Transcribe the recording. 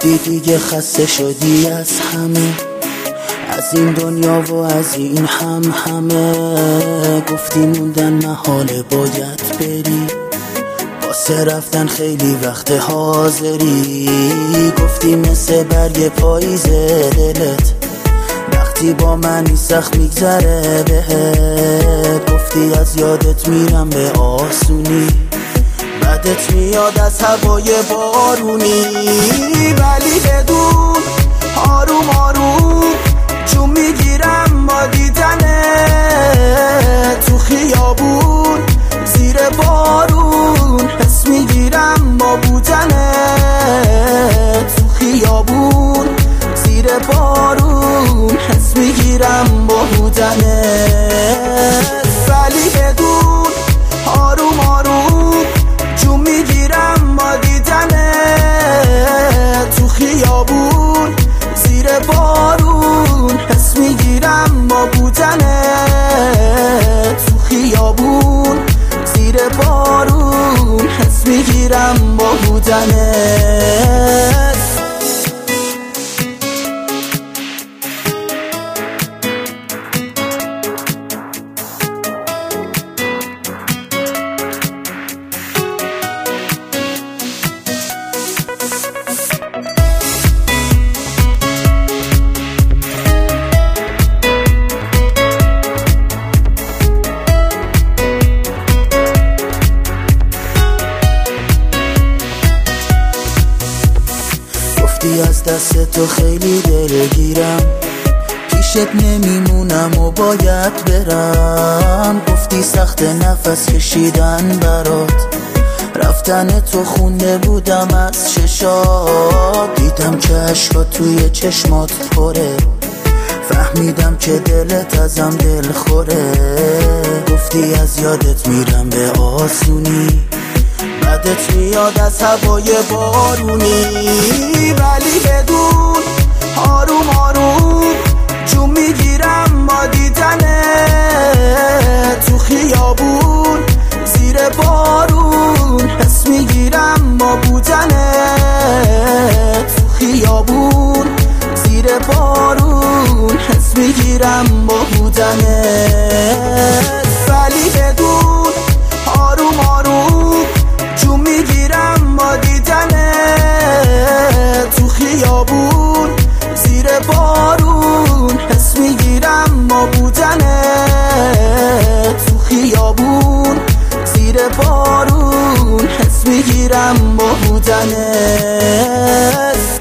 گفتی دیگه خسته شدی از همه، از این دنیا و از این همه. گفتی موندن محاله باید بری، واسه رفتن خیلی وقت حاضری. گفتی مثل برگ پاییز دلت وقتی با منی سخت میگذره بهت. گفتی از یادت میرم به آسونی، بدت میاد از هوای بارونی. ولی بدون آروم آروم چون میگیرم با دیدنه تو خیابون زیر بارون، حس میگیرم با بودنه تو خیابون زیر بارون، حس میگیرم با بودنه. ولی بدون آروم آروم چون میگیرم با دیدنه تو خیابون زیر بارون، حس میگیرم با بودنه تو خیابون زیر بارون، حس میگیرم با بودنه. از دست تو خیلی دلگیرم، پیشت نمیمونم و باید برم. گفتی سخت نفس کشیدن برات، رفتن تو خونده بودم از چشات. دیدم که عشقات توی چشمات پره، فهمیدم که دلت ازم دل خوره. گفتی از یادت میرم به آسونی، بدت میاد از هوای بارونی. ولی بدون آروم آروم چون میگیرم با دیدنه تو خیابون زیر بارون، حس میگیرم با بودنه تو خیابون زیر بارون، حس میگیرم با بودنه. ولی بدون آروم آروم چون میگیرم با دیدنه تو خیابون زیر بارون، حس میگیرم با بودنه تو خیابون زیر بارون، حس میگیرم با بودنه.